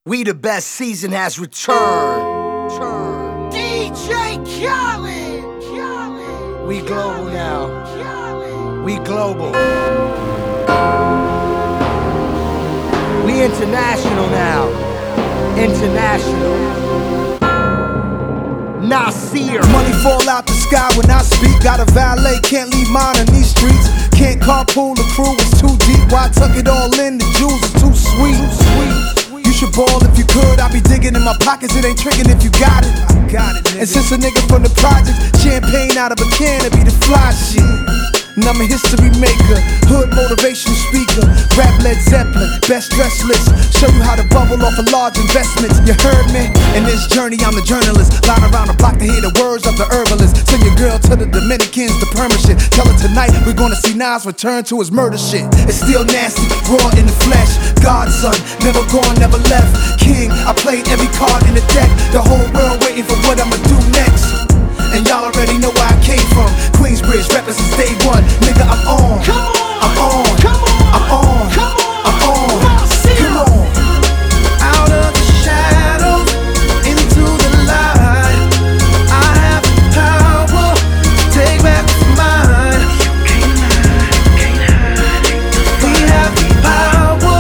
We the best season has returned. DJ Khaled. We global now. We global. We international now. International. Nasir. Money fall out the sky when I speak. Got a valet, can't leave mine in these streets. Can't carpool, the crew is too deep. Why tuck it all in? The jewels is too sweet. You should ball if you could. I be digging in my pockets, it ain't tricking if you got it. I got it, nigga. And since a nigga from the projects, champagne out of a can, it be the fly shit. And I'm a history maker, hood motivation speaker, rap Led Zeppelin, best dress list. Show you how to bubble off of large investments. You heard me? In this journey, I'm the journalist. Line around the block to hear the words of the herbalist. Send your girl to the Dominicans, the perma shit. Tell her tonight we're gonna see Nas return to his murder shit. It's still nasty, raw in the flesh. Godson, never gone, never left. King, I played every card in the deck. The whole world waiting for what I'ma do next. And y'all already know where I came from. Queensbridge, rapping since day one. Nigga, I'm on. I'm on. I'm on. I'm on. Come on. Out of the shadows, into the light. I have the power to take back what's mine. We have the power.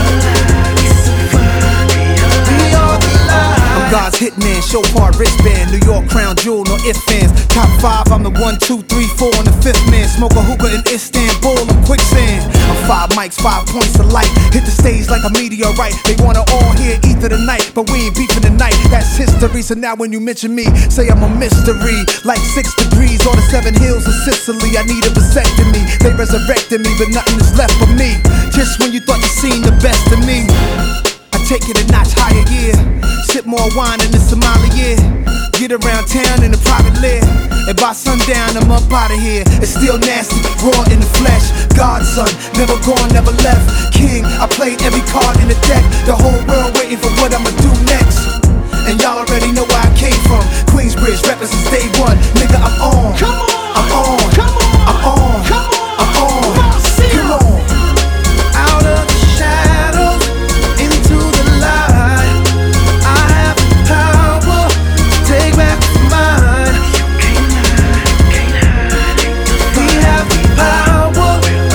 We are the light. I'm God's hitman, chauffeur, wristband, New York crown jewel, no ifs, fans. Top 5, I'm the 1, 2, 3, 4, and the 5th man. Smoke a hookah in Istanbul, I'm quicksand. I'm 5 mics, 5 points of light. Hit the stage like a meteorite. They wanna all hear ether tonight, but we ain't beefing tonight. That's history, so now when you mention me, say I'm a mystery. Like 6 degrees or the 7 hills of Sicily. I need a vasectomy. They resurrected me, but nothing is left for me. Just when you thought you seen the best of me, I take it a notch higher, yeah. Sip more wine in the sommelier. Get around town in a private lair. And by sundown, I'm up out of here. It's still nasty, raw in the flesh. Godson, never gone, never left. King, I played every card in the deck. The whole world waiting for what I'ma do next. And y'all already know where I came from. Queensbridge, rapping since day one. Nigga, I'm on. I'm on. I'm on. I'm on. Come on. Out of the shadows, into the light. I have the power to take back what's mine. We have the power.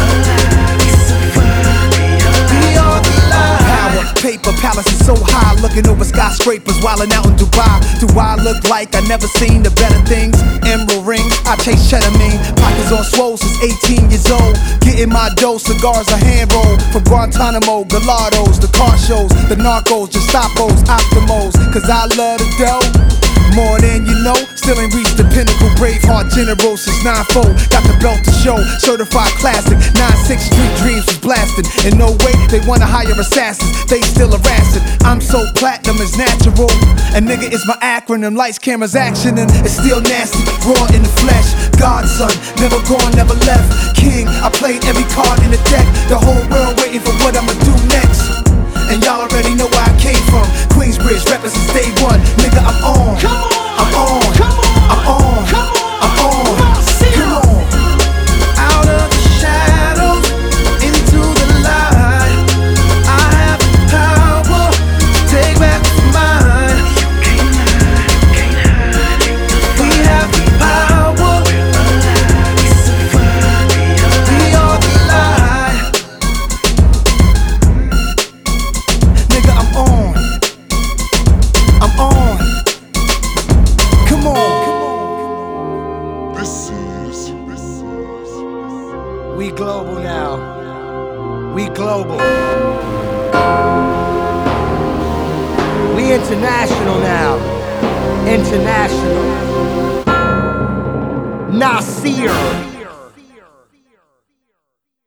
We are the light. Power, paper, palaces so high, looking over skyscrapers, wildin' out in Dubai. Do I look like I never seen the better things? Emerald rings, I chase cheddar mean. Pockets on swole since 18 years old. Getting my dough, cigars a hand roll. From Guantanamo, Galados, the car shows, the narcos, Gestapos, Optimos. Cause I love the dough more than you know. Still ain't reached the pinnacle. Braveheart general since 9-4. Got the belt to show. Certified classic. 9-6 street dreams was blasting. In no way they wanna hire assassins. They still harassing. I'm so platinum is natural. And nigga, it's my acronym. Lights, cameras, action. And it's still nasty. Raw in the flesh. Godson. Never gone, never left. King. I played every card in the deck. The whole world waiting for what I'ma do next. And y'all already know where I came from. Queensbridge, rapping since day one. Nigga, I'm on. I'm on. I'm on. I'm on. Come on. Out of the shadows, into the light. I have the power to take back what's mine. We have the power. We are the light. Nigga, I'm on. I'm on. Come on. We global now. We global. We international now. International. Nasir.